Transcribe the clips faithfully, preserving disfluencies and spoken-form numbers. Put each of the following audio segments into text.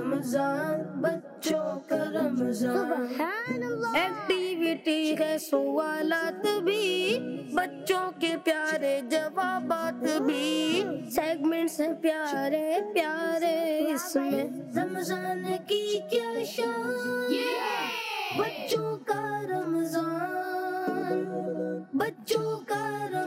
رمضان بچوں کا رمضان، ایکٹیویٹی ہے سوالات بھی، بچوں کے پیارے جوابات بھی، سیگمنٹس ہیں پیارے پیارے، اس میں رمضان کی کیا شان، بچوں کا رمضان، بچوں کا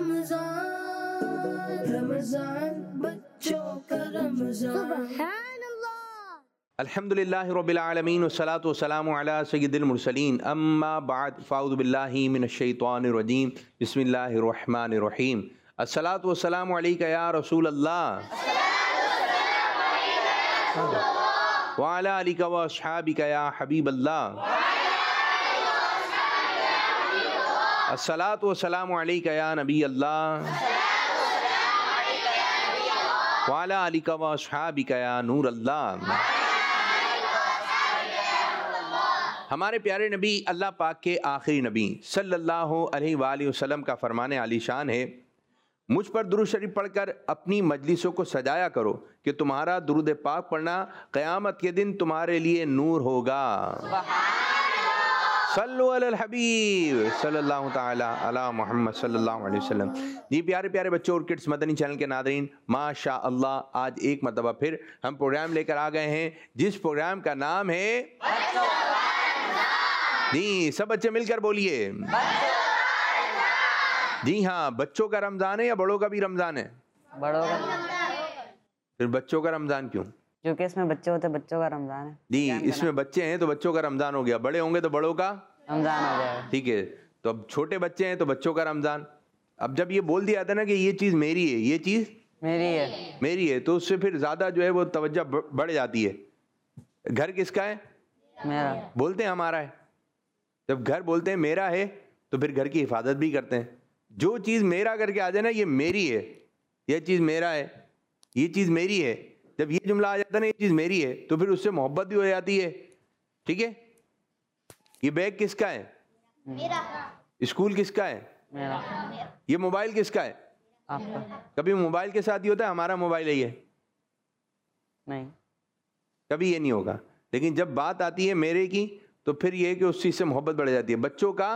رمضان، رمضان بچوں کا رمضان۔ الحمدللہ رب العالمین والصلاة والسلام علی سید المرسلین، اما بعد فاعوذ باللہ من الشیطان الرجیم، بسم اللہ الرحمن الرحیم۔ الصلاة والسلام علیکہ یا رسول اللہ وعلی آلکہ و اصحابکہ یا حبیب اللہ، الصلاة والسلام علیکہ یا نبی اللہ وعلی آلکہ و اصحابکہ یا نور اللہ۔ ہمارے پیارے نبی اللہ پاک کے آخری نبی صلی اللہ علیہ وآلہ وسلم کا فرمان عالی شان ہے، مجھ پر درود شریف پڑھ کر اپنی مجلسوں کو سجایا کرو کہ تمہارا درود پاک پڑھنا قیامت کے دن تمہارے لیے نور ہوگا۔ صلو علی الحبیب صلی اللہ تعالی علی محمد صلی اللہ علیہ وسلم۔ جی پیارے پیارے بچوں اور کڈس مدنی چینل کے ناظرین، ماشاء اللہ آج ایک مرتبہ پھر ہم پروگرام لے کر آ گئے ہیں جس پروگرام کا نام ہے، جی سب بچے مل کر بولیے، جی ہاں، بچوں کا رمضان ہے یا بڑوں کا بھی رمضان ہے؟ بڑوں کا۔ پھر بچوں کا رمضان کیوں؟ کیونکہ اس میں بچے ہوتے ہیں، بچوں کا رمضان ہے۔ جی اس میں بچے ہیں تو بچوں کا رمضان ہو گیا، بڑے ہوں گے تو بڑوں کا رمضان ہو جائے گا۔ ٹھیک ہے، تو اب چھوٹے بچے ہیں تو بچوں کا رمضان۔ اب جب یہ بول دیا تھا نا کہ یہ چیز میری ہے، یہ چیز میری ہے میری ہے، تو اس سے پھر زیادہ جو ہے وہ توجہ بڑھ جاتی ہے۔ گھر کس کا ہے؟ میرا۔ بولتے ہیں ہمارا ہے۔ جب گھر بولتے ہیں میرا ہے تو پھر گھر کی حفاظت بھی کرتے ہیں۔ جو چیز میرا کر کے آ جائے نا، یہ میری ہے، یہ چیز میرا ہے، یہ چیز میری ہے، جب یہ جملہ آ جاتا ہے نا یہ چیز میری ہے، تو پھر اس سے محبت بھی ہو جاتی ہے۔ ٹھیک ہے، یہ بیگ کس کا ہے؟ میرا۔ اسکول کس کا ہے؟ میرا۔ یہ موبائل کس کا ہے؟ آپ کا۔ کبھی موبائل کے ساتھ یہ ہوتا ہے ہمارا موبائل ہے یہ؟ نہیں، کبھی یہ نہیں ہوگا۔ لیکن جب بات آتی ہے میرے کی تو پھر یہ کہ اس چیز سے محبت بڑھ جاتی ہے۔ بچوں کا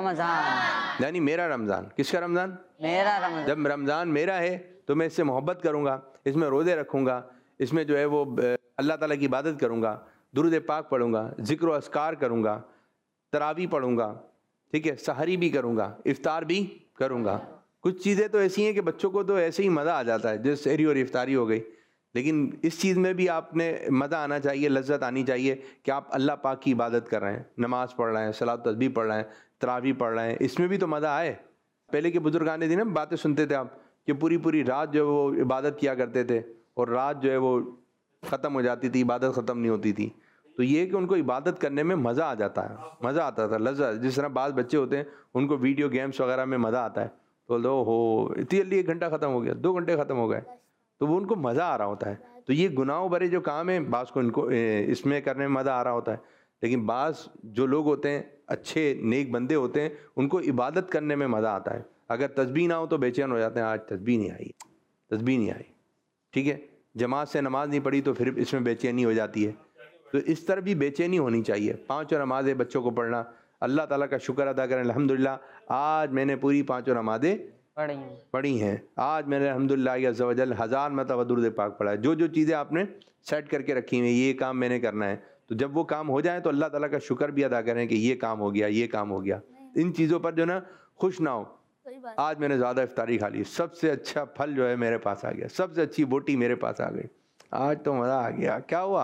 رمضان یعنی میرا رمضان، کس کا رمضان؟ میرا رمضان۔ جب رمضان میرا ہے تو میں اس سے محبت کروں گا، اس میں روزے رکھوں گا، اس میں جو ہے وہ اللہ تعالیٰ کی عبادت کروں گا، درود پاک پڑھوں گا، ذکر و اذکار کروں گا، تراویح پڑھوں گا، ٹھیک ہے، سحری بھی کروں گا، افطار بھی کروں گا۔ کچھ چیزیں تو ایسی ہیں کہ بچوں کو تو ایسے ہی مزہ آ جاتا ہے، جیسے سحری اور افطاری ہو گئی، لیکن اس چیز میں بھی آپ نے مزہ آنا چاہیے، لذت آنی چاہیے کہ آپ اللہ پاک کی عبادت کر رہے ہیں، نماز پڑھ رہے ہیں، صلاۃ و تسبیح پڑھ رہے ہیں، تراویح پڑھ رہے ہیں، اس میں بھی تو مزہ آئے۔ پہلے کے بزرگان دن نا باتیں سنتے تھے آپ کہ پوری پوری رات جو ہے وہ عبادت کیا کرتے تھے اور رات جو ہے وہ ختم ہو جاتی تھی، عبادت ختم نہیں ہوتی تھی۔ تو یہ کہ ان کو عبادت کرنے میں مزہ آ جاتا ہے، مزہ آتا تھا، لذت۔ جس طرح بعض بچے ہوتے ہیں ان کو ویڈیو گیمس وغیرہ میں مزہ آتا ہے، تو لو ہو اتنی جلدی ایک گھنٹہ ختم ہو گیا، دو گھنٹے ختم ہو گئے، تو وہ ان کو مزہ آ رہا ہوتا ہے۔ تو یہ گناہوں بھرے جو کام ہیں بعض کو ان کو اس میں کرنے میں مزہ آ رہا ہوتا ہے، لیکن بعض جو لوگ ہوتے ہیں اچھے نیک بندے ہوتے ہیں ان کو عبادت کرنے میں مزہ آتا ہے۔ اگر تسبیح نہ ہو تو بے چین ہو جاتے ہیں، آج تسبیح نہیں آئی، تسبیح نہیں آئی، ٹھیک ہے، جماعت سے نماز نہیں پڑھی تو پھر اس میں بے چینی ہو جاتی ہے۔ تو اس طرح بھی بے چینی ہونی چاہیے۔ پانچوں نمازیں بچوں کو پڑھنا، اللہ تعالیٰ کا شکر ادا کریں، الحمدللہ آج میں نے پوری پانچوں نمازیں پڑھی ہیں پڑھی ہیں، آج میں نے الحمدللہ عز و جل ہزار مرتبہ درود پاک پڑھا ہے۔ جو جو چیزیں آپ نے سیٹ کر کے رکھی ہیں یہ کام میں نے کرنا ہے، تو جب وہ کام ہو جائیں تو اللہ تعالیٰ کا شکر بھی ادا کریں کہ یہ کام ہو گیا، یہ کام ہو گیا۔ ان چیزوں پر جو نا خوش نہ ہو، آج میں نے زیادہ افطاری کھا لی، سب سے اچھا پھل جو ہے میرے پاس آ گیا، سب سے اچھی بوٹی میرے پاس آ گئی، آج تو مزہ آ گیا۔ کیا ہوا؟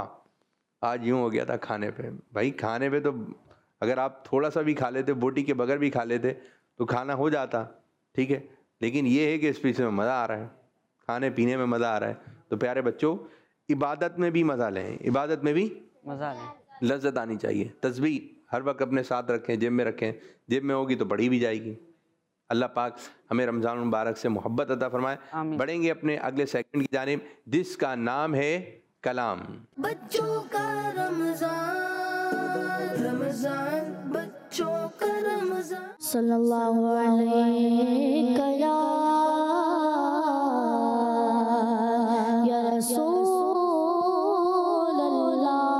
آج یوں ہو گیا تھا کھانے پہ۔ بھائی کھانے پہ تو اگر آپ تھوڑا سا بھی کھا لیتے، بوٹی کے بغیر بھی کھا لیتے تو کھانا ہو جاتا، ٹھیک ہے، لیکن یہ ہے کہ اس پیچھے میں مزہ آ رہا ہے، کھانے پینے میں مزہ آ رہا ہے۔ تو پیارے بچوں، عبادت میں بھی مزہ لیں، عبادت میں بھی مزہ لیں، لذت آنی چاہیے۔ تسبیح ہر وقت اپنے ساتھ رکھیں، جیب میں رکھیں، جیب میں ہوگی تو پڑھی بھی جائے گی۔ اللہ پاک ہمیں رمضان المبارک سے محبت عطا فرمائے۔ آمین۔ بڑھیں گے اپنے اگلے سیگمنٹ کی جانب جس کا نام ہے کلام۔ بچوں کا رمضان، رمضان بچوں کا رمضان، صلی اللہ علیہ یا یا رسول اللہ،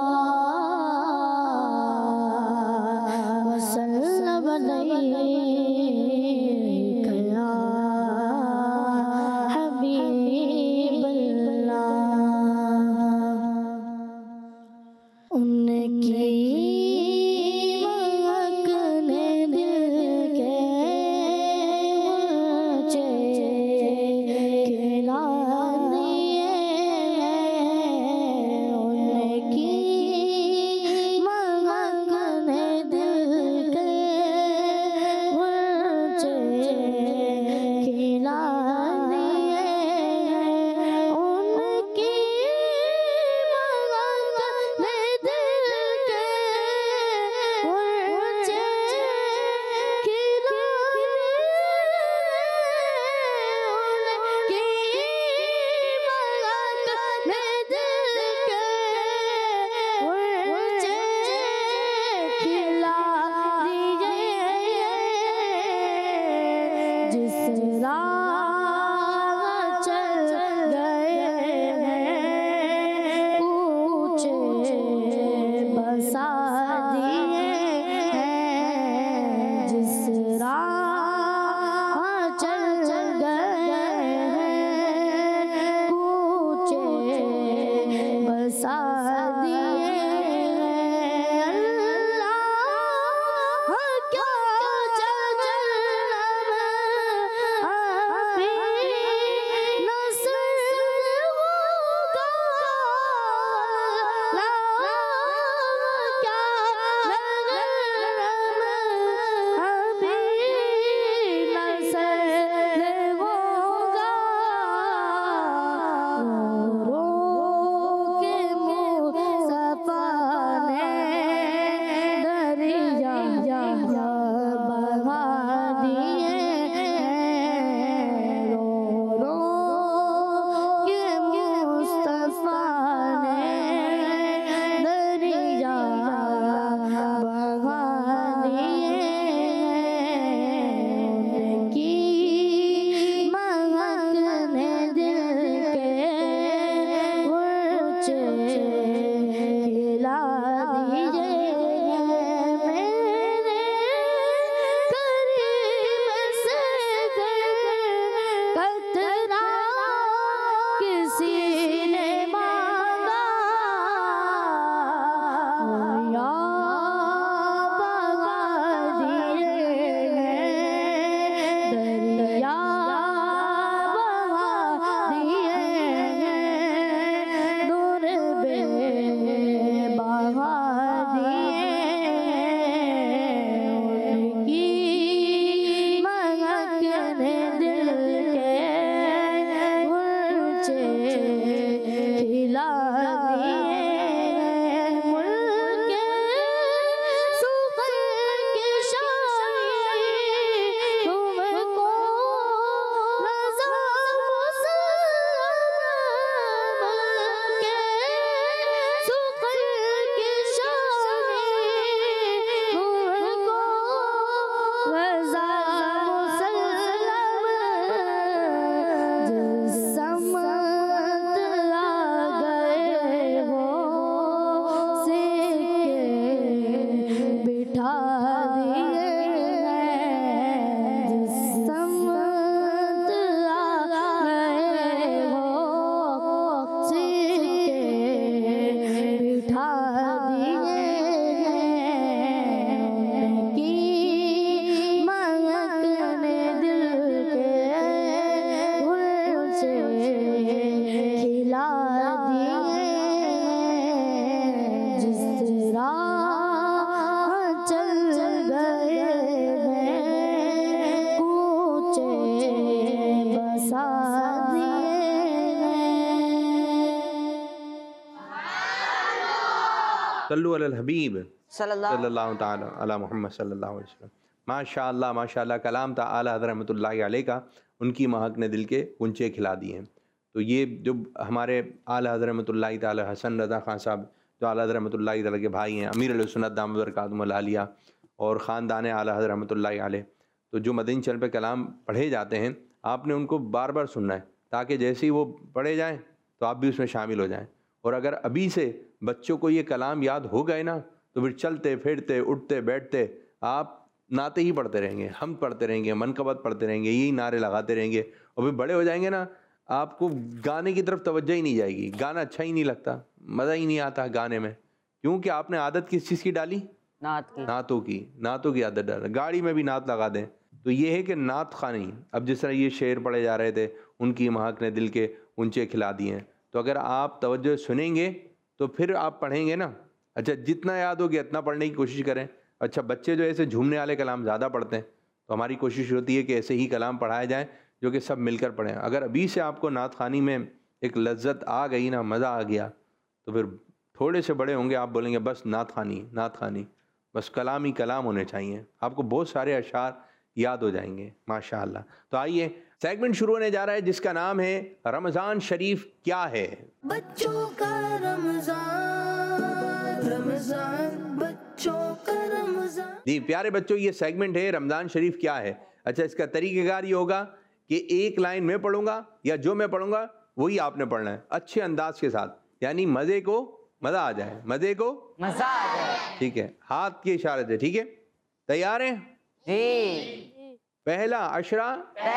صلو علی الحبیب صلی اللہ صلی اللہ تعالی علی محمد صلی اللہ علیہ وسلم. ماشاء اللہ ماشاء اللہ. کلام تھا اعلیٰ حضرت رحمۃ اللہ علیہ کا، ان کی مہک نے دل کے گنچے کھلا دیے ہیں. تو یہ جو ہمارے اعلیٰ حضرت رحمۃ اللہ تعالی حسن رضا خان صاحب جو اعلیٰ حضرت رحمۃ اللہ تعالی کے بھائی ہیں، امیر علیہ سنت دامت برکاتہم العالیہ، اور خاندان اعلیٰ حضرت رحمۃ اللہ علیہ، تو جو مدنی چینل پہ کلام پڑھے جاتے ہیں آپ نے ان کو بار بار سننا ہے، تاکہ جیسے ہی وہ پڑھے جائیں تو آپ بھی اس میں شامل ہو جائیں. اور اگر ابھی سے بچوں کو یہ کلام یاد ہو گئے نا تو پھر چلتے پھرتے اٹھتے بیٹھتے آپ نعتیں ہی پڑھتے رہیں گے، ہم پڑھتے رہیں گے، منقبت پڑھتے رہیں گے، یہی نعرے لگاتے رہیں گے، اور پھر بڑے ہو جائیں گے نا آپ کو گانے کی طرف توجہ ہی نہیں جائے گی، گانا اچھا ہی نہیں لگتا، مزہ ہی نہیں آتا گانے میں، کیونکہ آپ نے عادت کس چیز کی ڈالی؟ نعت کی. نعتوں کی نعتوں کی عادت ڈال. گاڑی میں بھی نعت لگا دیں. تو یہ ہے کہ نعت خوانی، اب جس طرح یہ شعر پڑھے جا رہے تھے ان کی مہک نے دل کے اونچے کھلا دیے ہیں، تو اگر آپ توجہ سنیں گے تو پھر آپ پڑھیں گے نا. اچھا جتنا یاد ہو گیا اتنا پڑھنے کی کوشش کریں. اچھا بچے جو ایسے جھومنے والے کلام زیادہ پڑھتے ہیں تو ہماری کوشش ہوتی ہے کہ ایسے ہی کلام پڑھائے جائیں جو کہ سب مل کر پڑھیں. اگر ابھی سے آپ کو نعت خوانی میں ایک لذت آ گئی نا، مزہ آ گیا، تو پھر تھوڑے سے بڑے ہوں گے آپ بولیں گے بس نعت خوانی نعت خوانی، بس کلام ہی کلام ہونے چاہیے، آپ کو بہت سارے اشعار یاد ہو جائیں گے ماشاء اللہ. تو آئیے سیگمنٹ شروع ہونے جا رہا ہے جس کا نام ہے رمضان شریف کیا ہے. بچوں کا رمضان، رمضان بچوں کا رمضان. جی پیارے بچوں، یہ سیگمنٹ ہے رمضان شریف کیا ہے. اچھا اس کا طریقہ کار یہ ہوگا کہ ایک لائن میں پڑھوں گا یا جو میں پڑھوں گا وہی آپ نے پڑھنا ہے اچھے انداز کے ساتھ، یعنی مزے کو مزہ آ جائے، مزے کو مزہ آ جائے. ٹھیک ہے، ہاتھ کے اشارے سے. ٹھیک ہے، تیار ہیں؟ جی. پہلا عشرہ پہلا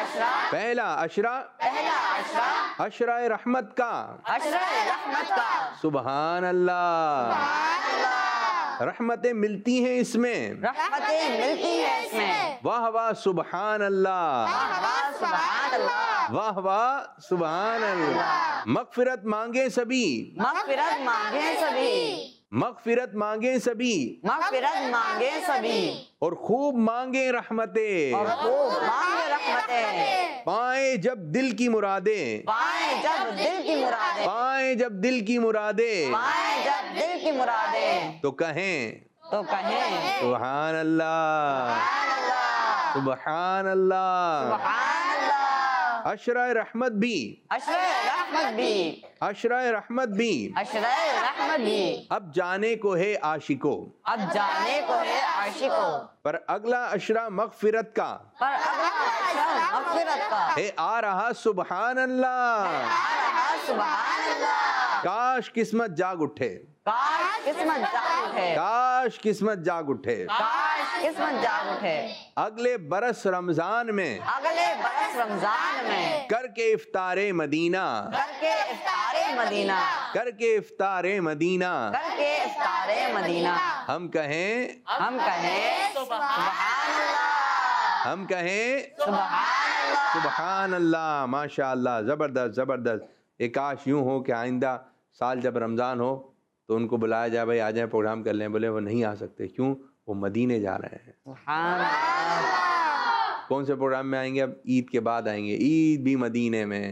عشرہ پہلا عشرہ پہلا عشرہ عشرہ رحمت کا. عشرہ رحمت کا. سبحان اللہ. رحمتیں ملتی ہیں اس میں. رحمتیں ملتی ہیں اس میں. واہ واہ سبحان اللہ. واہ سبحان اللہ. واہ واہ سبحان اللہ. مغفرت مانگے سبھی. مغفرت مانگے سبھی. مغفرت مانگے سبھی مغفرت مانگے سبھی. اور خوب مانگے رحمتیں. اور خوب مانگے رحمتیں. پائیں جب دل کی مرادیں. پائیں جب دل کی مرادیں. پائیں جب دل کی مرادیں. پائیں جب دل کی مرادیں. تو کہیں تو کہیں سبحان اللہ. سبحان اللہ. سبحان اللہ. عشرہ رحمت بھی. عشرہ رحمت بھی. عشرہ رحمت بھی. عشرہ رحمت بھی. اب جانے کو ہے عاشقوں. اب جانے کو ہے عاشقوں. پر اگلا عشرہ مغفرت کا پر اگلا عشرہ مغفرت کا. ہے آ رہا سبحان اللہ. آ رہا سبحان اللہ. کاش قسمت جاگ اٹھے. کاش قسمت جاگ اٹھے. کاش قسمت جاگ اٹھے. کاش قسمت جاگ اٹھے. اگلے برس رمضان میں اگلے برس رمضان میں کر کے افطار مدینہ. کر کے افطار مدینہ. کر کے افطار مدینہ. کر کے افطار مدینہ. ہم کہیں ہم کہیں سبحان اللہ. ہم کہیں سبحان اللہ. سبحان اللہ. ماشاء اللہ. زبردست زبردست. ایک کاش یوں ہو کہ آئندہ سال جب رمضان ہو تو ان کو بلایا جائے بھائی آ جائیں پروگرام کر لیں. بولے وہ نہیں آ سکتے. کیوں؟ وہ مدینے جا رہے ہیں. سبحان اللہ. کون سے پروگرام میں آئیں گے؟ اب عید کے بعد آئیں گے. عید بھی مدینے میں.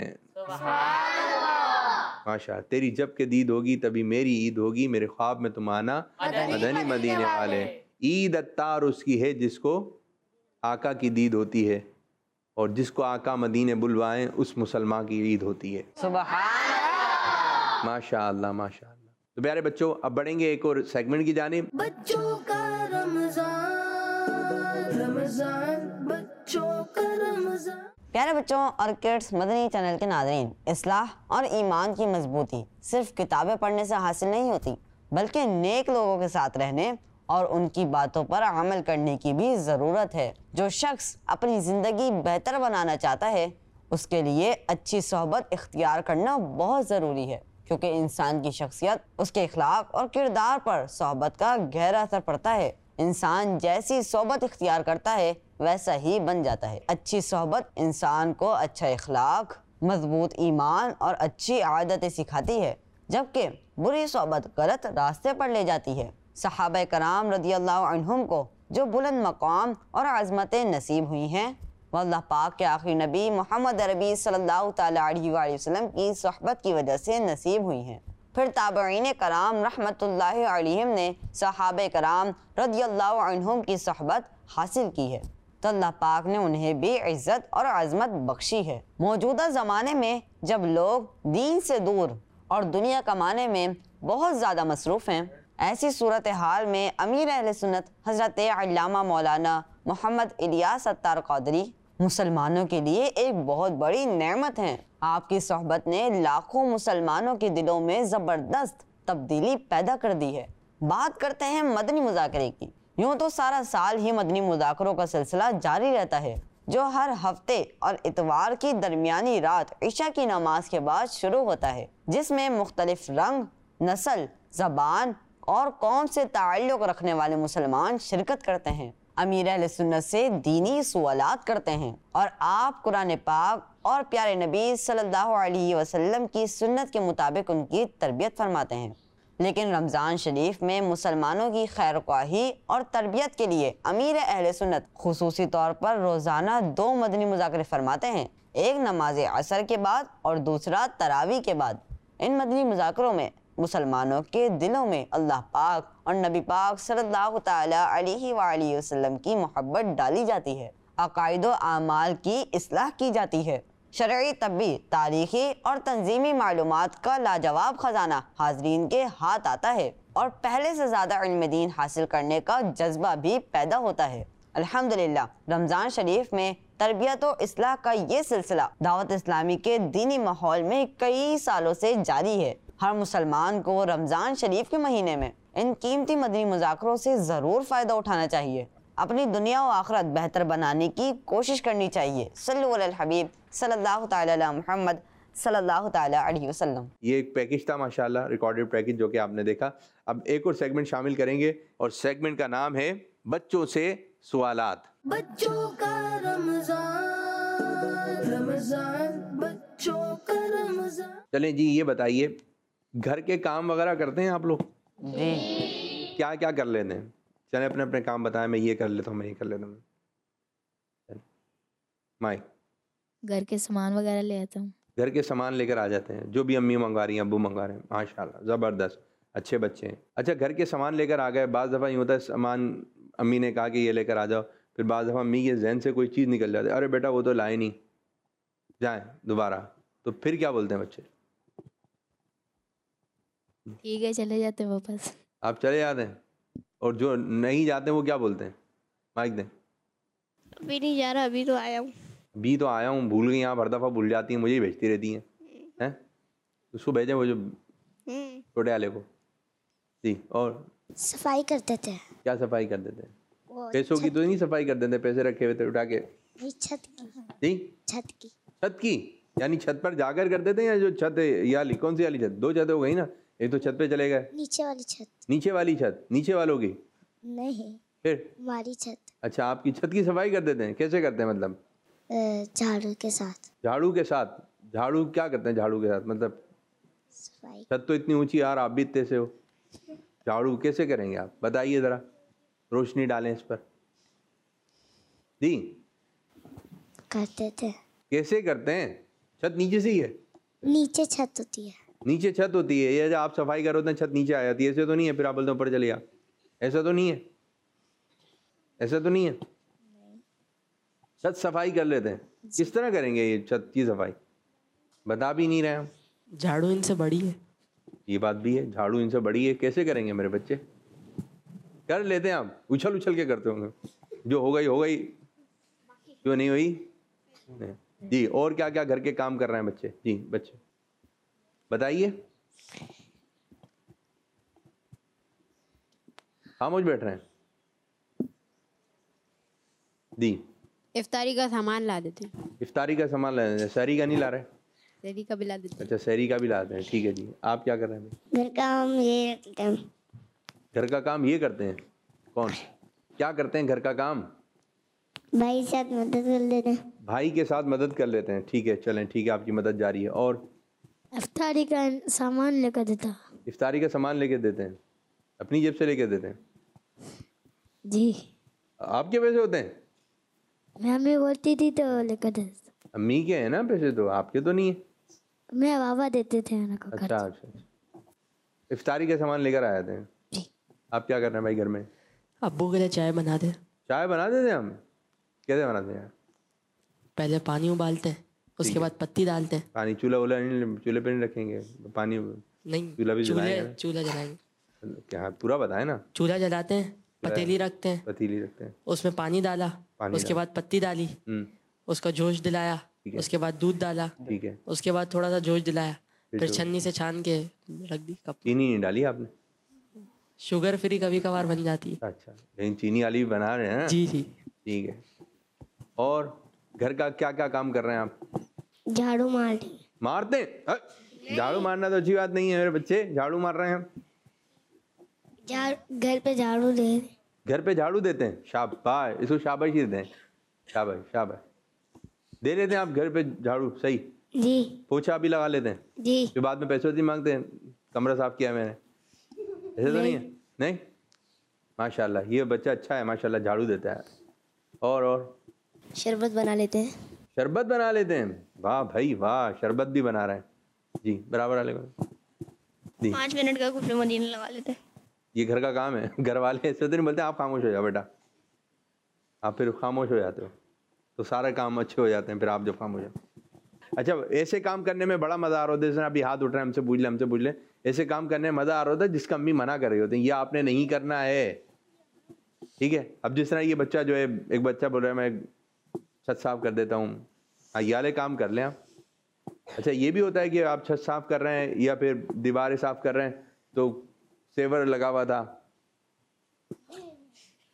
ماشاء. تیری جب کہ دید ہوگی تبھی میری عید ہوگی. میرے خواب میں تم آنا مدنی مدینے والے. عید اتار اس کی ہے جس کو آقا کی دید ہوتی ہے اور جس کو آقا مدینے بلوائیں اس مسلمان کی عید ہوتی ہے. سبحان اللہ. ماشاء اللہ ماشاء اللہ. تو پیارے بچوں اب بڑھیں گے ایک اور سیگمنٹ کی جانب. بچوں کا رمضان رمضان بچوں کا رمضان. پیارے بچوں اور کڈس مدنی چینل کے ناظرین، اصلاح اور ایمان کی مضبوطی صرف کتابیں پڑھنے سے حاصل نہیں ہوتی بلکہ نیک لوگوں کے ساتھ رہنے اور ان کی باتوں پر عمل کرنے کی بھی ضرورت ہے. جو شخص اپنی زندگی بہتر بنانا چاہتا ہے اس کے لیے اچھی صحبت اختیار کرنا بہت ضروری ہے، کیونکہ انسان کی شخصیت اس کے اخلاق اور کردار پر صحبت کا گہرا اثر پڑتا ہے. انسان جیسی صحبت اختیار کرتا ہے ویسا ہی بن جاتا ہے. اچھی صحبت انسان کو اچھا اخلاق، مضبوط ایمان اور اچھی عادتیں سکھاتی ہے، جبکہ بری صحبت غلط راستے پر لے جاتی ہے. صحابہ کرام رضی اللہ عنہم کو جو بلند مقام اور عظمتیں نصیب ہوئی ہیں وہ اللہ پاک کے آخری نبی محمد عربی صلی اللہ تعالیٰ علیہ وآلہ وسلم کی صحبت کی وجہ سے نصیب ہوئی ہیں. پھر تابعین کرام رحمت اللہ علیہم نے صحابہ کرام رضی اللہ عنہم کی صحبت حاصل کی ہے تو اللہ پاک نے انہیں بھی عزت اور عظمت بخشی ہے. موجودہ زمانے میں جب لوگ دین سے دور اور دنیا کمانے میں بہت زیادہ مصروف ہیں، ایسی صورتحال میں امیر اہل سنت حضرت علامہ مولانا محمد الیاس اتار قادری مسلمانوں کے لیے ایک بہت بڑی نعمت ہیں. آپ کی صحبت نے لاکھوں مسلمانوں کے دلوں میں زبردست تبدیلی پیدا کر دی ہے. بات کرتے ہیں مدنی مذاکرے کی. یوں تو سارا سال ہی مدنی مذاکروں کا سلسلہ جاری رہتا ہے جو ہر ہفتے اور اتوار کی درمیانی رات عشاء کی نماز کے بعد شروع ہوتا ہے، جس میں مختلف رنگ، نسل، زبان اور قوم سے تعلق رکھنے والے مسلمان شرکت کرتے ہیں، امیر اہل سنت سے دینی سوالات کرتے ہیں اور آپ قرآن پاک اور پیارے نبی صلی اللہ علیہ وسلم کی سنت کے مطابق ان کی تربیت فرماتے ہیں. لیکن رمضان شریف میں مسلمانوں کی خیر خواہی اور تربیت کے لیے امیر اہل سنت خصوصی طور پر روزانہ دو مدنی مذاکرے فرماتے ہیں، ایک نماز عصر کے بعد اور دوسرا تراویح کے بعد. ان مدنی مذاکروں میں مسلمانوں کے دلوں میں اللہ پاک اور نبی پاک صلی اللہ تعالیٰ علیہ وآلہ وسلم کی محبت ڈالی جاتی ہے، عقائد و اعمال کی اصلاح کی جاتی ہے، شرعی، طبی، تاریخی اور تنظیمی معلومات کا لاجواب خزانہ حاضرین کے ہاتھ آتا ہے اور پہلے سے زیادہ علم دین حاصل کرنے کا جذبہ بھی پیدا ہوتا ہے. الحمدللہ رمضان شریف میں تربیت و اصلاح کا یہ سلسلہ دعوت اسلامی کے دینی ماحول میں کئی سالوں سے جاری ہے. ہر مسلمان کو رمضان شریف کے مہینے میں ان قیمتی مدنی مذاکروں سے ضرور فائدہ اٹھانا چاہیے. اپنی دنیا و آخرت بہتر بنانے کی کوشش کرنی چاہیے۔ صلو علی الحبیب صلی اللہ تعالی علی محمد صلی اللہ تعالی علیہ وسلم۔ یہ ایک پیکج تھا ماشاءاللہ، ریکارڈڈ پیکج جو کہ آپ نے دیکھا۔ اب ایک اور سیگمنٹ شامل کریں گے اور سیگمنٹ کا نام ہے بچوں سے سوالات۔ بچوں کا رمضان، رمضان بچوں کا رمضان۔ چلیں جی یہ بتائیے گھر کے کام وغیرہ کرتے ہیں آپ لوگ؟ جی کیا کیا کر لیتے ہیں؟ چلیں اپنے اپنے کام بتائیں، میں یہ کر لیتا ہوں، میں یہ کر لیتا ہوں۔ مائی گھر کے سامان وغیرہ لے آتا ہوں۔ گھر کے سامان لے کر آ جاتے ہیں، جو بھی امی منگوا رہی ہیں ابو منگوا رہے ہیں، ماشاء اللہ زبردست، اچھے بچے ہیں۔ اچھا گھر کے سامان لے کر آ گئے، بعض دفعہ یہ ہوتا ہے سامان امی نے کہا کہ یہ لے کر آ جاؤ، پھر بعض دفعہ امی کے ذہن سے کوئی چیز نکل جاتی ہے، ارے بیٹا وہ تو لائے نہیں، جائیں دوبارہ، تو پھر کیا بولتے ہیں بچے؟ ٹھیک ہے چلے جاتے ہیں واپس۔ آپ چلے جاتے ہیں، اور جو نہیں جاتے ہیں وہ کیا بولتے ہیں؟ مائک دیں۔ ابھی نہیں جا رہا، ابھی تو آیا ہوں۔ بھی تو آیا ہوں، بھول گئی، آپ ہر دفعہ بھول جاتی ہیں، مجھے ہی بھیجتی رہتی ہیں ہیں اس کو بھیجیں وہ جو ہوں، چھوٹے والے کو۔ جی اور صفائی کرتے تھے، کیا صفائی کر دیتے ہیں؟ وہ پیسوں کی تو نہیں صفائی کر دیتے، پیسے رکھے ہوئے تھے اٹھا کے؟ نہیں، چھت کی، جی چھت کی۔ چھت کی، یعنی چھت پر جا کر کر دیتے ہیں، یا جو چھت ہے یہ والی کون سی والی چھت؟ دو چھتیں ہو گئی نا، ایک تو چھت پہ چلے گئے، نیچے والی چھت نیچے والی چھت نیچے والوں کی، نہیں، پھر ہماری چھت اچھا آپ کی چھت کی صفائی کر دیتے ہیں؟ کیسے کرتے ہیں مطلب؟ اہ، جھاڑو کے ساتھ جھاڑو کے ساتھ؟ جھاڑو کیا کرتے ہیں جھاڑو کے ساتھ مطلب؟ صفائی۔ چھت تو اتنی اونچی یار، آپ بھی اتنے سے ہو، جھاڑو کیسے کریں گے آپ؟ بتائیے ذرا، روشنی ڈالیں اس پر۔ جی کرتے تھے، کیسے کرتے ہیں؟ چھت نیچے سے ہی ہے؟ نیچے چھت ہوتی ہے، نیچے چھت ہوتی ہے، یہ جب آپ صفائی کرو تو چھت نیچے آ جاتی ہے، ایسے تو نہیں ہے پھر آپ بولتے ہیں اوپر چلے جا؟ ایسا تو نہیں ہے، ایسا تو نہیں ہے؟ چھت صفائی کر لیتے ہیں، کس طرح کریں گے یہ چھت کی صفائی؟ بتا بھی نہیں رہے ہم۔ جھاڑو ان سے بڑی ہے۔ یہ بات بھی ہے، جھاڑو ان سے بڑی ہے، کیسے کریں گے میرے بچے؟ کر لیتے ہیں آپ، اچھل اچھل کے کرتے ہوں گے، جو ہو گئی ہو گئی، جو نہیں ہوئی نہیں۔ جی اور کیا کیا گھر کے کام کر رہے ہیں بچے؟ جی بچے بتائیے، خاموش بیٹھ رہے ہیں؟ جی افطاری کا سامان لا دیتے ہیں، افطاری کا سامان لا دیتے، سحری کا نہیں لا رہے؟ سحری کا بھی لا دیتے ہیں۔ اچھا سحری کا بھی لاتے ہیں، ٹھیک ہے جی۔ آپ کیا کر رہے ہیں؟ گھر کا ہم یہ رکھتے ہیں، گھر کا کام یہ کرتے ہیں؟ کون کیا کرتے ہیں گھر کا کام؟ بھائی ساتھ مدد کر دیتے ہیں، بھائی کے ساتھ مدد کر لیتے ہیں، ٹھیک ہے چلیں ٹھیک ہے، آپ کی مدد جاری ہے۔ اور افطاری کا سامان لے کر دیتا۔ افطاری کا سامان لے کے دیتے ہیں، اپنی جیب سے لے کے دیتے ہیں؟ جی آپ کے پیسے ہوتے ہیں؟ میں امی بولتی تھی تو لے کر دیتا، امی کے ہیں نا پیسے، تو آپ کے تو نہیں ہیں؟ میں بابا دیتے تھے نا کو اچھا اچھا اچھا، افطاری کا سامان لے کر آئے تھے۔ جی۔ آپ کیا کر رہے ہیں بھائی گھر میں؟ ابو کے لیے چائے بنا دے، چائے بنا دیتے ہیں ہم؟ کیسے بناتے ہیں؟ پہلے پانی ابالتے ہیں، اس کے بعد پتی ڈالتے ہیں۔ پانی چولہا وولہا نہیں، چولہے پہ نہیں رکھیں گے پانی؟ نہیں، چولہا بھی جلائیں چولہے گے؟ چولہا جلائیں گے، کیا پورا بتائیں نا۔ چولہا جلاتے ہیں، پتیلی رکھتے ہیں، پتیلی رکھتے ہیں، اس میں پانی ڈالا، پانی اس کے بعد پتی ڈالی، ہوں اس کا جوش دلایا، ٹھیک ہے اس کے بعد دودھ ڈالا، ٹھیک ہے۔ اس کے بعد تھوڑا سا جوش دلایا، پھر جو- چھنی سے چھان کے رکھ دی کپ۔ چینی نہیں ڈالی آپ نے؟ شوگر فری کبھی کبھار بن جاتی ہے۔ اچھا لیکن چینی والی بھی بنا رہے ہیں؟ جی جی۔ ٹھیک ہے۔ اور گھر کا کیا کیا کام کر رہے ہیں آپ؟ جھاڑو مار دی، مارتے ہیں؟ ہاں، جھاڑو مارنا تو اچھی بات نہیں ہے، میرے بچے جھاڑو مار رہے ہیں۔ جھاڑ- گھر پہ جھاڑو دے، گھر پہ جھاڑو دیتے ہیں، شاباش، اس کو شاباشی دیتے ہیں، شاباش شاباش، دے لیتے ہیں آپ گھر پہ جھاڑو، صحیح۔ جی پوچھا بھی لگا لیتے ہیں، جی پھر بعد میں پیسے نہیں مانگتے ہیں، کمرہ صاف کیا میں نے، ایسے تو نہیں ہے؟ نہیں، ماشاء اللہ یہ بچہ اچھا ہے، ماشاء اللہ جھاڑو دیتا ہے۔ اور اور شربت بنا لیتے ہیں، شربت بنا لیتے ہیں، واہ بھائی واہ، شربت بھی بنا رہے ہیں جی، برابر والے کو جی۔ پانچ منٹ کا کفر مدینہ لگا لیتے ہیں، یہ گھر کا کام ہے، گھر والے ایسے تو نہیں بولتے آپ خاموش ہو جاؤ بیٹا، آپ پھر خاموش ہو جاتے ہو تو سارے کام اچھے ہو جاتے ہیں پھر آپ جب خاموش ہو۔ اچھا ایسے کام کرنے میں بڑا مزہ آ رہا ہوتا ہے، جیسے ابھی ہاتھ اٹھ رہے ہیں، ہم سے پوچھ لیں ہم سے پوچھ لیں، ایسے کام کرنے میں مزہ آ رہا ہوتا ہے جس کا امی منع کر رہی ہوتی ہیں یہ آپ نے نہیں کرنا ہے، ٹھیک ہے؟ اب جس طرح یہ بچہ جو ہے، ایک بچہ بول رہا ہے میں چھت صاف کر دیتا ہوں، ہاں یہ والے کام کر لیں آپ۔ اچھا یہ بھی ہوتا ہے کہ آپ چھت صاف کر رہے ہیں یا پھر دیواریں صاف کر رہے ہیں تو سیور لگا ہوا تھا،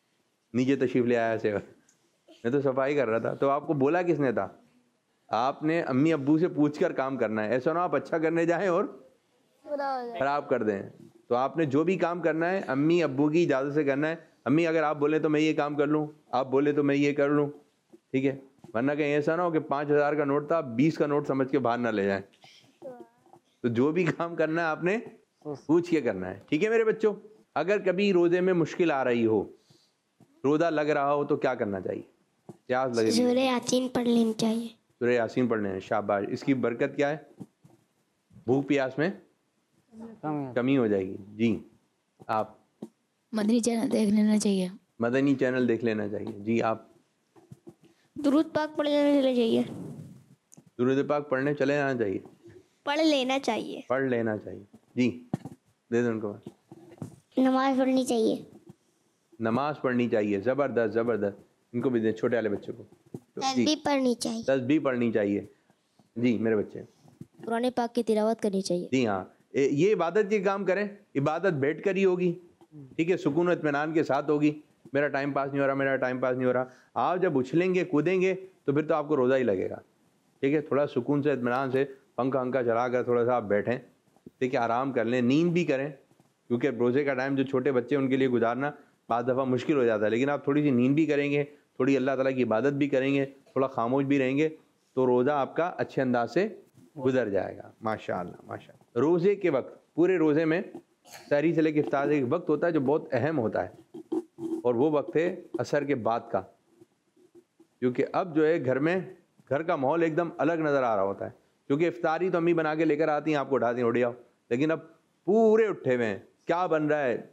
نیچے تشریف لے آیا سے میں تو صفائی کر رہا تھا. تو آپ کو بولا کس نے تھا؟ آپ نے امی ابو سے پوچھ کر کام کرنا ہے. ایسا نہ آپ اچھا کرنے جائیں اور خراب کر دیں. تو آپ نے جو بھی کام کرنا ہے امی ابو کی اجازت سے کرنا ہے. امی اگر آپ بولیں تو میں یہ کام کر لوں, آپ بولے تو میں یہ کر لوں, ٹھیک ہے. ورنہ کہیں ایسا نہ ہو کہ پانچ ہزار کا نوٹ تھا بیس کا نوٹ سمجھ کے باہر نہ لے جائیں. تو جو بھی کام کرنا ہے آپ نے پوچھ کے کرنا ہے, ٹھیک ہے میرے بچوں. اگر کبھی روزے میں مشکل آ رہی ہو, روزہ لگ رہا ہو, تو کیا کرنا چاہیے؟ پیاس لگے سورہ یاسین پڑھ لینی چاہیے. سورہ یاسین پڑھ لیں, شاباش. اس کی برکت کیا ہے؟ بھوک پیاس میں کمی ہو جائے گی. جی آپ؟ مدنی چینل دیکھ لینا چاہیے. مدنی چینل دیکھ لینا چاہیے. جی آپ؟ درود پاک پڑھ لینا چاہیے. درود پاک پڑھنے چلے جانا چاہیے. پڑھ لینا چاہیے. پڑھ لینا چاہیے. جی دے دیں ان کو. نماز پڑھنی چاہیے. نماز پڑھنی چاہیے. زبردست زبردست. ان کو بھی دیں, چھوٹے والے بچوں کو. تسبیح پڑھنی چاہیے. تسبیح پڑھنی چاہیے. جی میرے بچے؟ قرآن پاک کی تلاوت کرنی چاہیے. جی ہاں, یہ عبادت کے کام کریں. عبادت بیٹھ کر ہی ہوگی, ٹھیک ہے, سکون و اطمینان کے ساتھ ہوگی. میرا ٹائم پاس نہیں ہو رہا, میرا ٹائم پاس نہیں ہو رہا. آپ جب اچھلیں گے کودیں گے تو پھر تو آپ کو روزہ ہی لگے گا, ٹھیک ہے. تھوڑا سکون سے اطمینان سے پنکھا پنکھا چلا کر تھوڑا سا آپ بیٹھیں, ٹھیک ہے, آرام کر لیں, نیند بھی کریں, کیونکہ روزے کا ٹائم جو چھوٹے بچے ان کے لیے گزارنا بعض دفعہ مشکل ہو جاتا ہے. لیکن آپ تھوڑی سی نیند بھی کریں گے, تھوڑی اللہ تعالیٰ کی عبادت بھی کریں گے, تھوڑا خاموش بھی رہیں گے, تو روزہ آپ کا اچھے انداز سے گزر جائے گا. ماشاء اللہ ماشاء اللہ. روزے کے وقت, پورے روزے میں سحری سے لے کے افطار ایک وقت ہوتا ہے جو بہت اہم ہوتا ہے, اور وہ وقت ہے عصر کے بعد کا. کیونکہ اب جو ہے گھر میں گھر کا ماحول ایک دم الگ نظر آ رہا ہوتا ہے. کیونکہ افطاری تو امی بنا کے لے کر آتی ہیں, آپ کو اٹھاتی ہیں اٹھ جاؤ, لیکن اب پورے اٹھے ہوئے ہیں, کیا بن رہا ہے,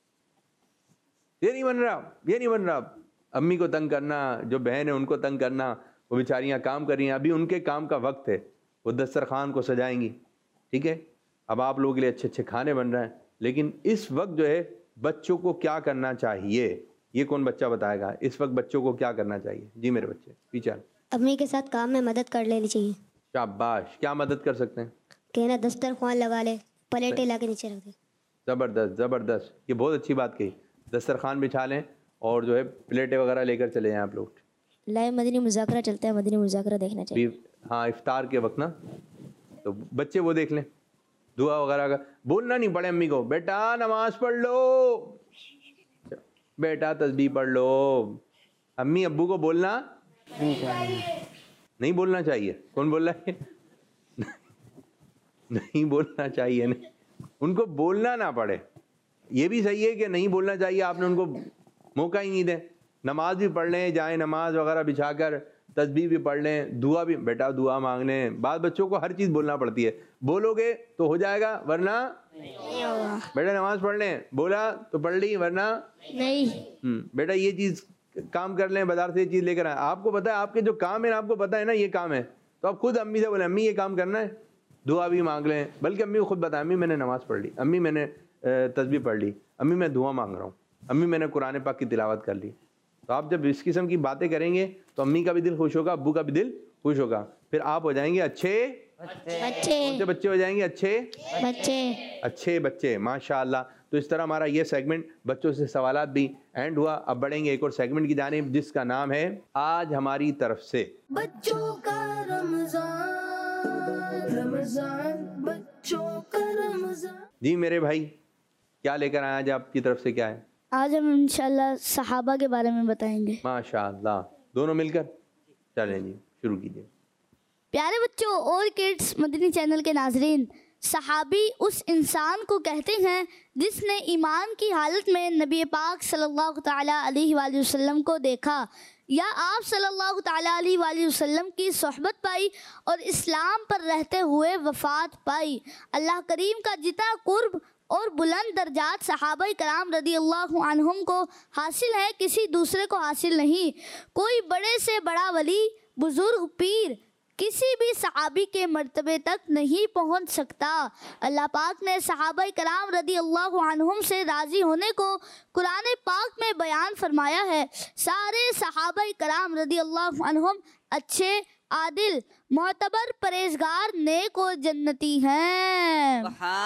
یہ نہیں بن رہا, یہ نہیں بن رہا. امی کو تنگ کرنا, جو بہن ہے ان کو تنگ کرنا, وہ بیچاریاں کام کر رہی ہیں, ابھی ان کے کام کا وقت ہے, وہ دسترخوان کو سجائیں گی, ٹھیک ہے. اب آپ لوگوں کے لیے اچھے اچھے کھانے بن رہے ہیں, لیکن اس وقت جو ہے بچوں کو کیا کرنا چاہیے, یہ کون بچہ بتائے گا؟ اس وقت بچوں کو کیا کرنا چاہیے؟ جی میرے بچے پیچھے. امی کے ساتھ کام میں مدد کر لینی چاہیے. شاباش. کیا مدد کر سکتے ہیں؟ کہنا دسترخوان لگا لے, پلیٹیں لا کے نیچے رکھ دے. زبردست زبردست, یہ بہت اچھی بات کہی. دسترخوان بچھا لیں اور جو ہے پلیٹیں وغیرہ لے کر چلے جائیں آپ لوگ. لائیو مدنی مذاکرہ چلتا ہے, مدنی مذاکرہ دیکھنا چاہیے. ہاں افطار کے وقت نا, تو بچے وہ دیکھ لیں, دعا وغیرہ کا بولنا نہیں پڑے امی کو, بیٹا نماز پڑھ لو, بیٹا تسبیح پڑھ لو. امی ابو کو بولنا نہیں بولنا چاہیے. کون بول رہا ہے؟ نہیں بولنا چاہیے, نہیں, ان کو بولنا نہ پڑے. یہ بھی صحیح ہے کہ نہیں بولنا چاہیے, آپ نے ان کو موقع ہی نہیں دیں. نماز بھی پڑھ لیں, جائیں نماز وغیرہ بچھا کر, تسبیح بھی پڑھ لیں, دعا بھی, بیٹا دعا مانگ لیں. بعض بچوں کو ہر چیز بولنا پڑتی ہے, بولو گے تو ہو جائے گا ورنہ بیٹا نماز پڑھ لیں, بولا تو پڑھ لی ورنہ نہیں. بیٹا یہ چیز کام کر لیں, بازار سے یہ چیز لے کر آئیں. آپ کو پتا ہے آپ کے جو کام ہے, آپ کو پتا ہے نا یہ کام ہے, تو آپ خود امی سے بولیں امی یہ کام کرنا ہے, دعا بھی مانگ لیں. بلکہ امی کو خود بتائیں امی میں نے نماز پڑھ لی, امی میں نے تسبیح پڑھ لی, امی میں دعا مانگ رہا ہوں, امی میں نے قرآن پاک کی تلاوت کر لی. تو آپ جب اس قسم کی باتیں کریں گے تو امی کا بھی دل خوش ہوگا, ابو کا بھی دل خوش ہوگا. پھر آپ ہو جائیں گے اچھے بچے, بچے ہو جائیں گے اچھے بچے اچھے بچے. ماشاء اللہ. تو اس طرح ہمارا یہ سیگمنٹ بچوں سے سوالات بھی اینڈ ہوا. اب بڑھیں گے ایک اور سیگمنٹ کی جانب جس کا نام ہے آج ہماری طرف سے بچوں کا رمضان, رمضان بچوں کا رمضان. جی میرے بھائی کیا لے کر آئے آج آپ کی طرف سے, کیا ہے؟ آج ہم انشاءاللہ صحابہ کے بارے میں بتائیں گے. ماشاء اللہ. دونوں مل کر چلیں جی شروع کیجیے. پیارے بچوں اور کڈس مدنی چینل کے ناظرین, صحابی اس انسان کو کہتے ہیں جس نے ایمان کی حالت میں نبی پاک صلی اللہ تعالیٰ علیہ وآلہ وسلم کو دیکھا یا آپ صلی اللہ تعالیٰ علیہ وآلہ وسلم کی صحبت پائی اور اسلام پر رہتے ہوئے وفات پائی. اللہ کریم کا جتنا قرب اور بلند درجات صحابہ کرام رضی اللہ عنہم کو حاصل ہے کسی دوسرے کو حاصل نہیں. کوئی بڑے سے بڑا ولی, بزرگ, پیر کسی بھی صحابی کے مرتبے تک نہیں پہنچ سکتا. اللہ پاک نے صحابہ کرام رضی اللہ عنہم سے راضی ہونے کو قرآن پاک میں بیان فرمایا ہے. سارے صحابہ کرام رضی اللہ عنہم اچھے, عادل معتبر پرہیزگار نیک اور جنتی ہیں۔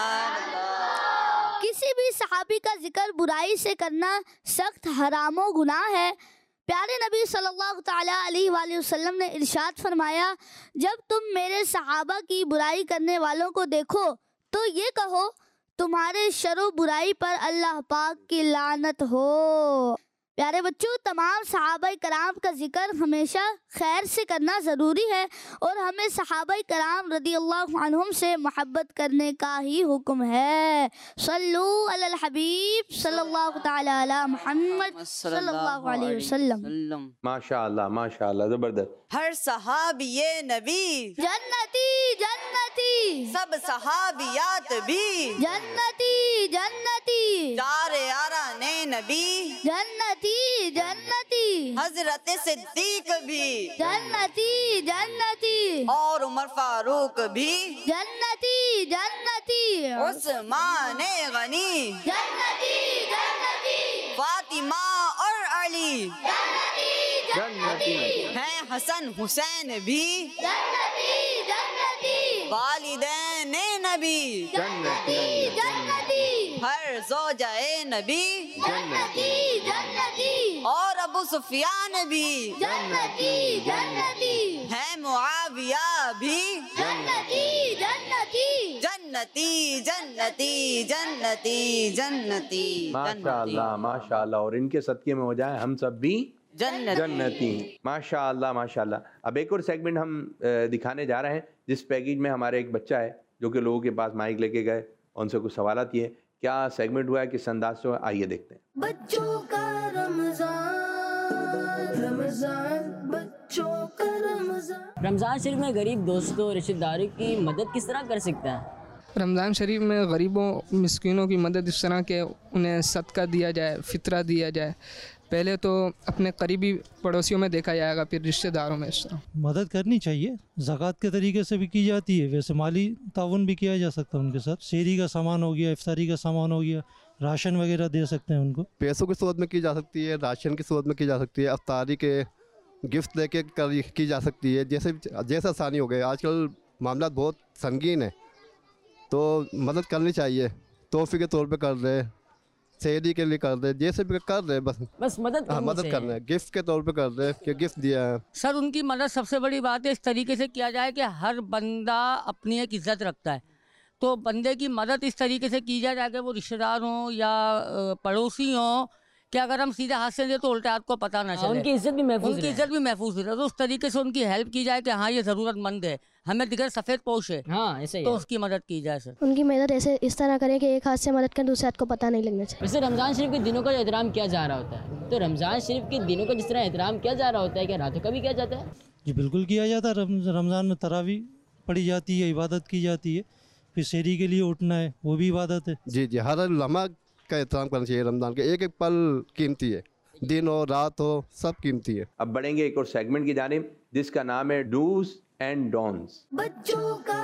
کسی بھی صحابی کا ذکر برائی سے کرنا سخت حرام و گناہ ہے۔ پیارے نبی صلی اللہ تعالیٰ علیہ وآلہ وسلم نے ارشاد فرمایا، جب تم میرے صحابہ کی برائی کرنے والوں کو دیکھو تو یہ کہو تمہارے شر و برائی پر اللہ پاک کی لعنت ہو۔ پیارے بچوں، تمام صحابہ کرام کا ذکر ہمیشہ خیر سے کرنا ضروری ہے اور ہمیں صحابہ کرام رضی اللہ عنہم سے محبت کرنے کا ہی حکم ہے۔ صلو علی الحبیب صلی اللہ تعالیٰ علی محمد صلی اللہ علیہ وسلم۔ ماشاء اللہ ماشاء اللہ، زبردست۔ ہر صحابی نبی جنتی جنتی، سب صحابیات بھی جنتی جنتی، چار یاران نبی جنتی جنتی، حضرت صدیق بھی جنتی جنتی، اور عمر فاروق بھی جنتی جنتی، عثمان غنی جنتی جنتی، فاطمہ اور علی جنتی ہیں، حسن حسین بھی جنتی جنتی، والدین نبی جنتی جنتی، ہر زوجہ نبی جنتی جنتی، اور ابو سفیان بھی جنتی جنتی، ہیں، معاویہ بھی جنتی جنتی، جنتی جنتی جنتی جنتی ماشاء اللہ ماشاء اللہ، اور ان کے صدقے میں ہو جائے ہم سب بھی جنتی جنتی۔ ماشاء اللہ ماشاء اللہ۔ اب ایک اور سیگمنٹ ہم دکھانے جا رہے ہیں جس پیکیج میں ہمارے ایک بچہ ہے جو کہ لوگوں کے پاس مائک لے کے گئے اور ان سے کچھ سوالات یہ کیا سیگمنٹ ہوا ہے، کس انداز سے ہوا، آئیے دیکھتے ہیں۔ بچوں کا رمضان، رمضان بچوں کا رمضان۔ رمضان شریف میں غریب دوستوں اور رشتہ داروں کی مدد کس طرح کر سکتا ہے؟ رمضان شریف میں غریبوں مسکینوں کی مدد اس طرح کہ انہیں صدقہ دیا جائے، فطرہ دیا جائے۔ پہلے تو اپنے قریبی پڑوسیوں میں دیکھا جائے گا، پھر رشتہ داروں میں اس طرح مدد کرنی چاہیے۔ زکوٰۃ کے طریقے سے بھی کی جاتی ہے، ویسے مالی تعاون بھی کیا جا سکتا ہے ان کے ساتھ۔ شیری کا سامان ہو گیا، افطاری کا سامان ہو گیا، راشن وغیرہ دے سکتے ہیں ان کو۔ پیسوں کی صورت میں کی جا سکتی ہے، راشن کی صورت میں کی جا سکتی ہے، افطاری کے گفٹ لے کے کی جا سکتی ہے، جیسے جیسے آسانی ہو گئے۔ آج کل معاملات بہت سنگین ہیں تو مدد کرنی چاہیے، تحفے کے طور پہ کر دے، سیری کے لیے کر دے، جیسے بھی کر دے، بس بس مدد ہاں مدد کرنا ہے، گفٹ کے طور پہ کر دے کہ گفٹ دیا ہے۔ سر ان کی مدد سب سے بڑی بات ہے اس طریقے سے کیا جائے کہ ہر بندہ اپنی ایک عزت رکھتا ہے، تو بندے کی مدد اس طریقے سے کی جائے تاکہ وہ رشتہ دار ہوں یا پڑوسی ہوں کہ اگر ہم سیدھے ہاتھ سے دیں تو الٹا ہاتھ کو پتہ نہ چلے، ان کی عزت بھی محفوظ ان کی عزت بھی محفوظ رہے، تو اس طریقے سے ان کی ہیلپ کی جائے کہ ہاں یہ ضرورت مند ہے، ہمیں دیگر سفید پوش ہے، ہاں ایسے ہی تو اس کی مدد کی جائے۔ سر ان کی مدد ایسے اس طرح کریں کہ ایک ہاتھ سے مدد کریں دوسرے ہاتھ کو پتہ نہیں لگنا چاہیے۔ ویسے رمضان شریف کے دنوں کا جو احترام کیا جا رہا ہوتا ہے، تو رمضان شریف کے دنوں کا جس طرح احترام کیا جا رہا ہوتا ہے، کیا راتوں کا بھی کیا جاتا ہے؟ جی بالکل کیا جاتا ہے۔ رمضان میں تراویح پڑھی جاتی ہے، عبادت کی جاتی ہے، پھر سحری کے لیے اٹھنا ہے، وہ بھی عبادت ہے۔ جی جی، ہر لمحہ کا احترام کرنا چاہیے، رمضان کے ایک ایک پل قیمتی ہے، دن ہو رات ہو سب قیمتی ہے۔ اب بڑھیں گے ایک اور سیگمنٹ کی جانب جس کا نام ہے ڈوز اینڈ ڈونز۔ بچوں کا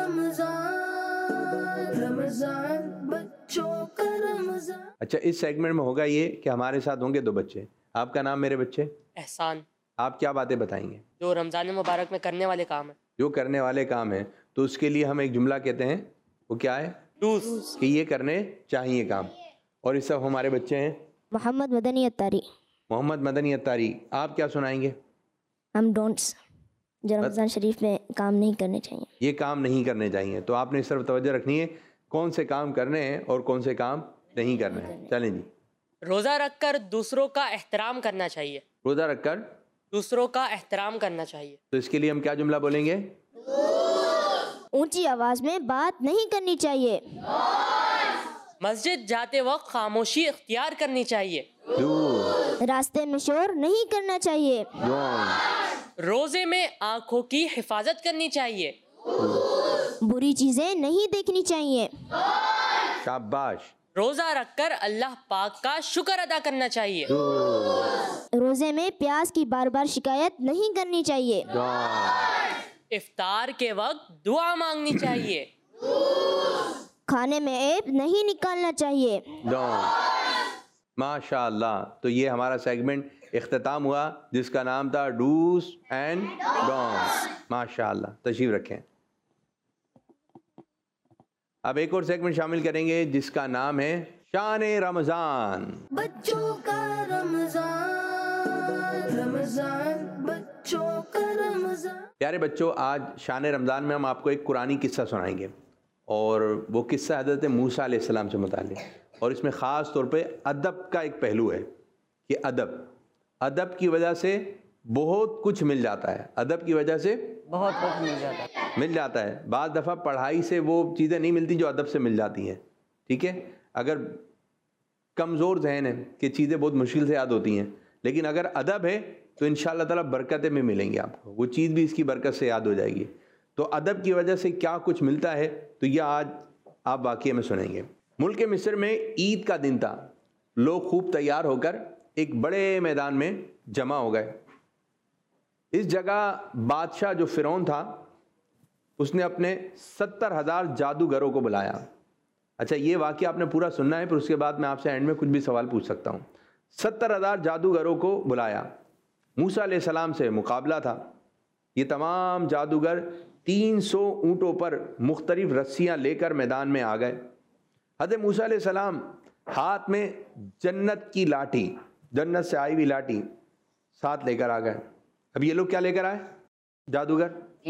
رمضان، رمضان بچوں کا رمضان۔ اچھا، اس سیگمنٹ میں ہوگا یہ کہ ہمارے ساتھ ہوں گے دو بچے۔ آپ کا نام میرے بچے؟ احسان۔ آپ کیا باتیں بتائیں گے؟ جو رمضان مبارک میں کرنے والے کام ہیں۔ جو کرنے والے کام ہیں، تو اس کے لیے ہم ایک جملہ کہتے ہیں، وہ کیا ہے؟ ڈوز، کہ یہ کرنے چاہیے کام۔ اور اس سب ہمارے بچے ہیں محمد مدنی اتاری۔ محمد مدنی اتاری، آپ کیا سنائیں گے؟ ہم ڈونٹس، جو رمضان شریف میں کام نہیں کرنے چاہیے۔ یہ کام نہیں کرنے چاہیے، تو آپ نے اس طرف توجہ رکھنی ہے کون سے کام کرنے ہیں اور کون سے کام نہیں کرنے ہیں۔ چلیں جی۔ روزہ رکھ کر دوسروں کا احترام کرنا چاہیے۔ روزہ رکھ کر دوسروں کا احترام کرنا چاہیے۔ تو اس کے لیے ہم کیا جملہ بولیں گے؟ اونچی آواز میں بات نہیں کرنی چاہیے۔ مسجد جاتے وقت خاموشی اختیار کرنی چاہیے۔ راستے میں شور نہیں کرنا چاہیے۔ روزے میں آنکھوں کی حفاظت کرنی چاہیے۔ بری چیزیں نہیں دیکھنی چاہیے۔ شاباش۔ روزہ رکھ کر اللہ پاک کا شکر ادا کرنا چاہیے۔ روزے میں پیاس کی بار بار شکایت نہیں کرنی چاہیے۔ افطار کے وقت دعا مانگنی چاہیے۔ کھانے میں عیب نہیں نکالنا چاہیے۔ ماشاء اللہ. تو یہ ہمارا سیگمنٹ اختتام ہوا جس کا نام تھا ڈوز اینڈ ڈونٹس. ماشاء اللہ, تشریف رکھیں. اب ایک اور سیگمنٹ شامل کریں گے جس کا نام ہے شان رمضان. بچوں کا رمضان رمضان بچوں کا رمضان. پیارے بچوں, آج شان رمضان میں ہم آپ کو ایک قرآنی قصہ سنائیں گے, اور وہ قصہ حضرت موسیٰ علیہ السلام سے متعلق, اور اس میں خاص طور پہ ادب کا ایک پہلو ہے کہ ادب ادب کی وجہ سے بہت کچھ مل جاتا ہے. ادب کی وجہ سے بہت کچھ مل جاتا ہے مل جاتا ہے بعض دفعہ پڑھائی سے وہ چیزیں نہیں ملتی جو ادب سے مل جاتی ہیں. ٹھیک ہے, اگر کمزور ذہن ہے کہ چیزیں بہت مشکل سے یاد ہوتی ہیں, لیکن اگر ادب ہے تو انشاءاللہ تعالیٰ برکتیں بھی ملیں گی آپ کو, وہ چیز بھی اس کی برکت سے یاد ہو جائے گی. تو ادب کی وجہ سے کیا کچھ ملتا ہے تو یہ آج آپ واقعے میں سنیں گے. ملک مصر میں عید کا دن تھا. لوگ خوب تیار ہو کر ایک بڑے میدان میں جمع ہو گئے. اس جگہ بادشاہ جو فرعون تھا اس نے اپنے ستر ہزار جادوگروں کو بلایا. اچھا, یہ واقعہ آپ نے پورا سننا ہے, پھر اس کے بعد میں آپ سے اینڈ میں کچھ بھی سوال پوچھ سکتا ہوں. ستر ہزار جادوگروں کو بلایا. موسیٰ علیہ السلام سے مقابلہ تھا. یہ تمام جادوگر تین سو اونٹوں پر مختلف رسیاں لے کر میدان میں آ گئے. حضرت موسیٰ علیہ السلام ہاتھ میں جنت کی لاٹھی, جنت سے آئی ہوئی لاٹھی ساتھ لے کر آ گئے. اب یہ لوگ کیا لے کر آئے؟ جادوگر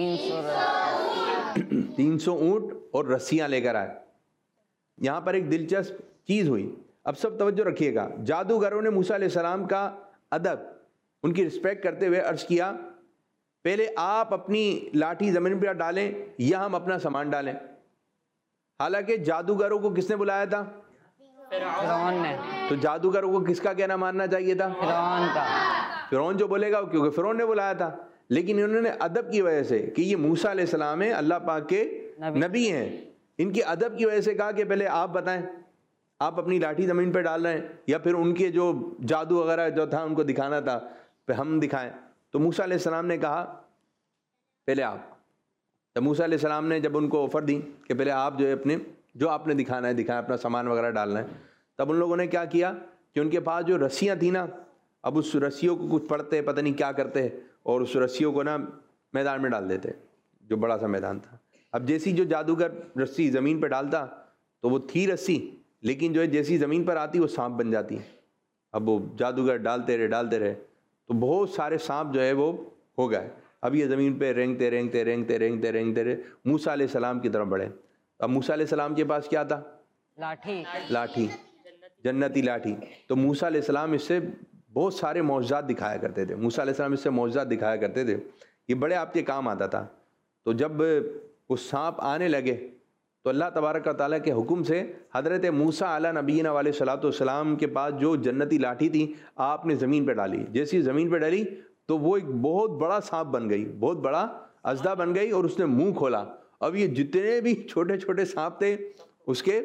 تین سو اونٹ اور رسیاں لے کر آئے. یہاں پر ایک دلچسپ چیز ہوئی, اب سب توجہ رکھیے گا. جادوگروں نے موسیٰ علیہ السلام کا ادب, ان کی رسپیکٹ کرتے ہوئے عرض کیا, پہلے آپ اپنی لاٹھی زمین پر ڈالیں یا ہم اپنا سامان ڈالیں. حالانکہ جادوگروں کو کس نے بلایا تھا؟ فرعون نے. تو جادوگروں کو کس کا کہنا ماننا چاہیے تھا؟ فرعون کا. فرعون جو بولے گا کیونکہ فرعون نے بلایا تھا. لیکن انہوں نے ادب کی وجہ سے کہ یہ موسیٰ علیہ السلام ہیں, اللہ پاک کے نبی ہیں, ان کی ادب کی وجہ سے کہا کہ پہلے آپ بتائیں, آپ اپنی لاٹھی زمین پہ ڈال رہے ہیں یا پھر ان کے جو جادو وغیرہ جو تھا ان کو دکھانا تھا پہ ہم دکھائیں. تو موسیٰ علیہ السلام نے کہا پہلے آپ. تو موسیٰ علیہ السلام نے جب ان کو آفر دی کہ پہلے آپ جو ہے اپنے جو آپ نے دکھانا ہے دکھائیں, اپنا سامان وغیرہ ڈالنا ہے, تب ان لوگوں نے کیا کیا کہ ان کے پاس جو رسیاں تھیں نا, اب اس رسیوں کو کچھ پڑھتے پتہ نہیں کیا کرتے اور اس رسیوں کو نا میدان میں ڈال دیتے, جو بڑا سا میدان تھا. اب جیسی جو جادوگر رسی زمین پہ ڈالتا تو وہ تھی رسی, لیکن جو ہے جیسی زمین پر آتی وہ سانپ بن جاتی. اب وہ جادوگر ڈالتے رہے ڈالتے رہے تو بہت سارے سانپ جو ہے وہ ہو گئے. اب یہ زمین پہ رینگتے رینگتے رینگتے رینگتے رینگتے رہے موسیٰ علیہ السلام کی طرف بڑھے. اب موسیٰ علیہ السلام کے پاس کیا تھا؟ لاٹھی. لاٹھی, جنتی لاٹھی. تو موسیٰ علیہ السلام اس سے بہت سارے معجزات دکھایا کرتے تھے. موسیٰ علیہ السلام اس سے معجزات دکھایا کرتے تھے, یہ بڑے آپ کے کام آتا تھا. تو جب وہ سانپ آنے لگے تو اللہ تبارک و تعالیٰ کے حکم سے حضرت موسیٰ علیہ نبینا علیہ الصلوۃ والسلام کے پاس جو جنتی لاٹھی تھی آپ نے زمین پہ ڈالی. جیسی زمین پہ ڈالی تو وہ ایک بہت بڑا سانپ بن گئی, بہت بڑا اژدھا بن گئی, اور اس نے منہ کھولا. اب یہ جتنے بھی چھوٹے چھوٹے سانپ تھے اس کے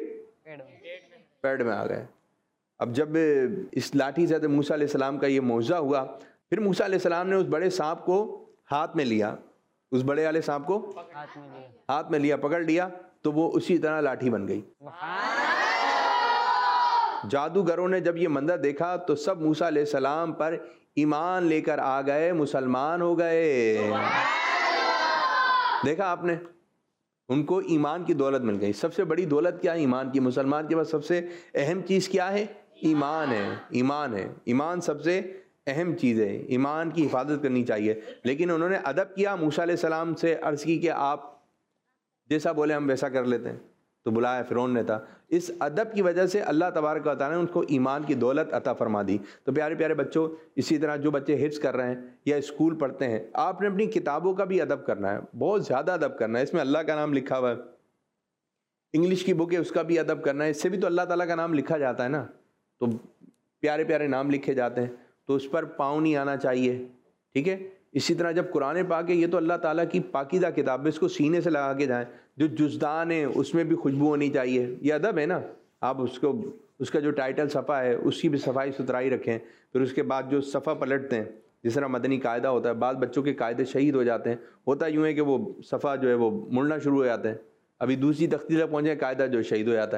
پیٹ میں آ گئے. اب جب اس لاٹھی سے موسیٰ علیہ السلام کا یہ معجزہ ہوا, پھر موسیٰ علیہ السلام نے اس بڑے سانپ کو ہاتھ میں لیا, اس بڑے والے سانپ کو ہاتھ میں لیا, پکڑ لیا, تو وہ اسی طرح لاٹھی بن گئی. جادوگروں نے جب یہ منظر دیکھا تو سب موسیٰ علیہ السلام پر ایمان لے کر آ گئے, مسلمان ہو گئے. دیکھا آپ نے, ان کو ایمان کی دولت مل گئی. سب سے بڑی دولت کیا ہے؟ ایمان کی. مسلمان کے پاس سب سے اہم چیز کیا ہے؟ ایمان ہے. ایمان ہے, ایمان سب سے اہم چیز ہے, ایمان کی حفاظت کرنی چاہیے. لیکن انہوں نے ادب کیا, موسیٰ علیہ السلام سے عرض کی کہ آپ جیسا بولے ہم ویسا کر لیتے ہیں. تو بلایا فرعون نے تھا. اس ادب کی وجہ سے اللہ تبارک و تعالیٰ نے ان کو ایمان کی دولت عطا فرما دی. تو پیارے پیارے بچوں, اسی طرح جو بچے حفظ کر رہے ہیں یا اسکول پڑھتے ہیں, آپ نے اپنی کتابوں کا بھی ادب کرنا ہے, بہت زیادہ ادب کرنا ہے. اس میں اللہ کا نام لکھا ہوا ہے. انگلش کی بک ہے اس کا بھی ادب کرنا ہے, اس سے بھی تو اللہ تعالیٰ کا نام لکھا جاتا ہے نا. تو پیارے پیارے نام لکھے جاتے ہیں تو اس پر پاؤں نہیں آنا چاہیے. ٹھیک ہے. اسی طرح جب قرآن پاک ہے یہ تو اللہ تعالیٰ کی پاکیزہ کتاب ہے, اس کو سینے سے لگا کے جائیں. جو جزدان ہے اس میں بھی خوشبو ہونی چاہیے, یہ ادب ہے نا. آپ اس کو اس کا جو ٹائٹل صفحہ ہے اس کی بھی صفائی ستھرائی رکھیں. پھر اس کے بعد جو صفحہ پلٹتے ہیں, جس طرح مدنی قاعدہ ہوتا ہے, بعض بچوں کے قاعدے شہید ہو جاتے ہیں. ہوتا یوں ہے کہ وہ صفحہ جو ہے وہ مڑنا شروع ہو جاتے ہیں, ابھی دوسری تختی تک پہنچے قاعدہ جو شہید ہو جاتا ہے.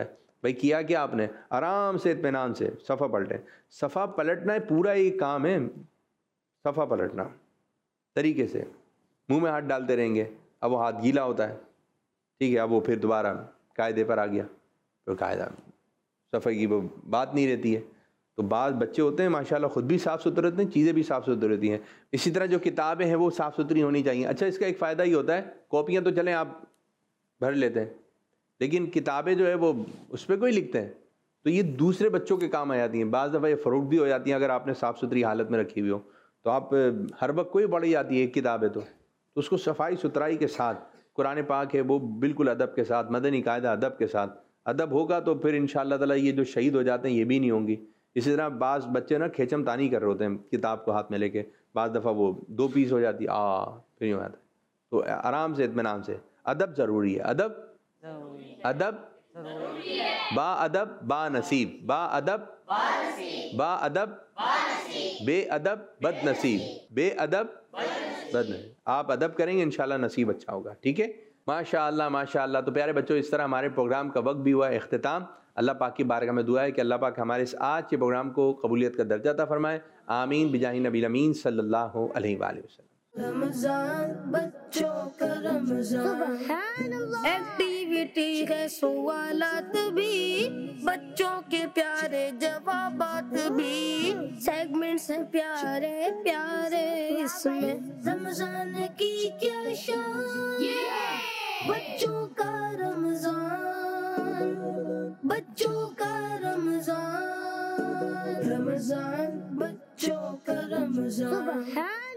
بھائی کیا کیا آپ نے؟ آرام سے اطمینان سے صفحہ پلٹیں. صفحہ پلٹنا ہے پورا ایک کام ہے، صفحہ پلٹنا طریقے سے. منہ میں ہاتھ ڈالتے رہیں گے، اب وہ ہاتھ گیلا ہوتا ہے، ٹھیک ہے، اب وہ پھر دوبارہ قاعدے پر آ گیا، تو قاعدہ صفحہ کی وہ بات نہیں رہتی ہے. تو بعض بچے ہوتے ہیں ماشاءاللہ خود بھی صاف ستھرے ہوتے ہیں، چیزیں بھی صاف ستھری ہوتی ہیں. اسی طرح جو کتابیں ہیں وہ صاف ستھری ہونی چاہیے. اچھا اس کا ایک فائدہ یہ ہوتا ہے، کاپیاں تو چلیں آپ بھر لیتے ہیں، لیکن کتابیں جو ہے وہ اس پہ کوئی لکھتے ہیں تو یہ دوسرے بچوں کے کام آ جاتی ہیں. بعض دفعہ یہ فروخت بھی ہو جاتی ہیں اگر آپ نے صاف ستھری حالت میں رکھی ہوئی ہو. تو آپ ہر وقت کوئی پڑھ جاتی ہے ایک کتاب ہے تو تو اس کو صفائی ستھرائی کے ساتھ، قرآن پاک ہے وہ بالکل ادب کے ساتھ، مدنی قاعدہ ادب کے ساتھ، ادب ہوگا تو پھر انشاءاللہ تعالیٰ یہ جو شہید ہو جاتے ہیں یہ بھی نہیں ہوں گی. اسی طرح بعض بچے نا کھیچم تانی کر رہے ہوتے ہیں کتاب کو ہاتھ میں لے کے، بعض دفعہ وہ دو پیس ہو جاتی آ پھر یوں آتا ہے. تو آرام سے اطمینان سے، ادب ضروری ہے. ادب ادب با ادب با نصیب، با ادب با ادب بے ادب بد نصیب، بے ادب بد نصیب. آپ ادب کریں گے انشاءاللہ نصیب اچھا ہوگا. ٹھیک ہے، ماشاء اللہ ماشاء اللہ. تو پیارے بچوں اس طرح ہمارے پروگرام کا وقت بھی ہوا ہے اختتام. اللہ پاک کی بارگاہ میں دعا ہے کہ اللہ پاک ہمارے اس آج کے پروگرام کو قبولیت کا درجہ عطا فرمائے. آمین بجاہ نبی الامین صلی اللہ علیہ وآلہ وسلم. رمضان بچوں کا رمضان، ایکٹیویٹی ہے سوالات بھی، بچوں کے پیارے جوابات بھی، سیگمنٹس ہیں پیارے پیارے اس میں. رمضان کی کیا شان، بچوں کا رمضان، بچوں کا رمضان، رمضان بچوں کا رمضان.